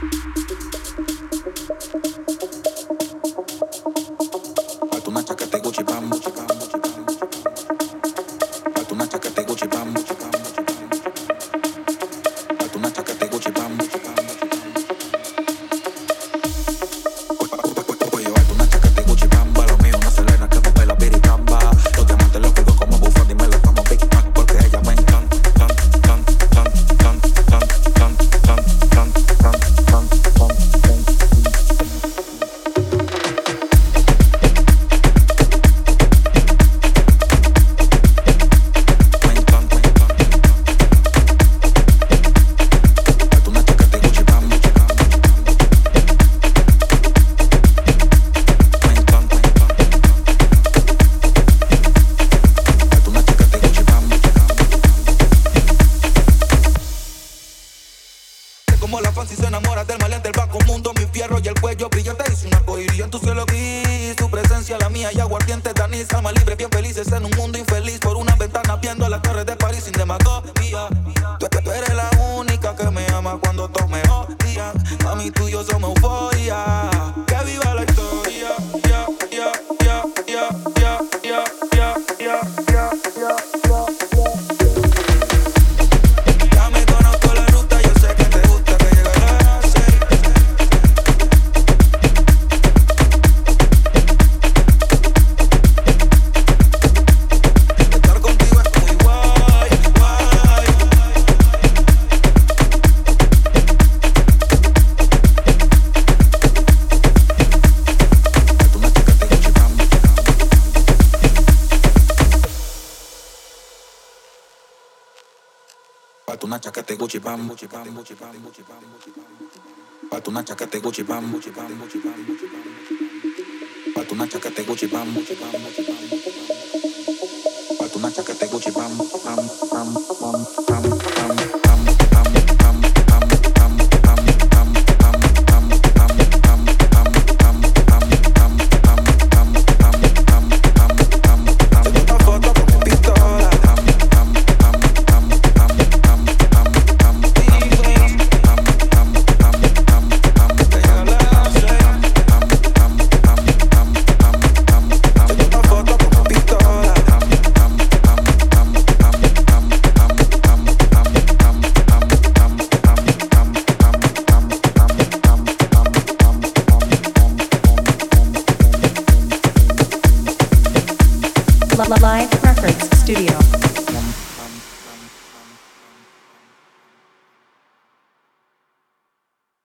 Falta una chaqueta Gucci bam, falta una chaqueta Gucci bam, falta una chaqueta Gucci bam. Oye, falta una chaqueta Gucci bamba, lo mío una Selena que rompe la piricamba. Los diamantes los cuido como bufón, dímelo como Big Mac porque ella me encanta. Como la fancy se enamora del maleante, el bajo mundo, mi fierro y el cuello brillante. Hice un arcoíris en tu cielo gris, su presencia la mía y aguardiente de anís. Alma libre, bien felices en un mundo infeliz, por una ventana viendo las torres de París sin demagogia. Tú eres la única que me ama cuando todos me odian. A mí tú y yo somos euforia. Que viva la historia. Ya me conozco la ruta, yo sé que te gusta que llegue a las 6. Estar contigo es muy guay, guay. Falta una chaqueta Gucci bam, falta una chaqueta Gucci bam, falta una chaqueta Gucci bam, falta una chaqueta Gucci bam, Live Records Studio.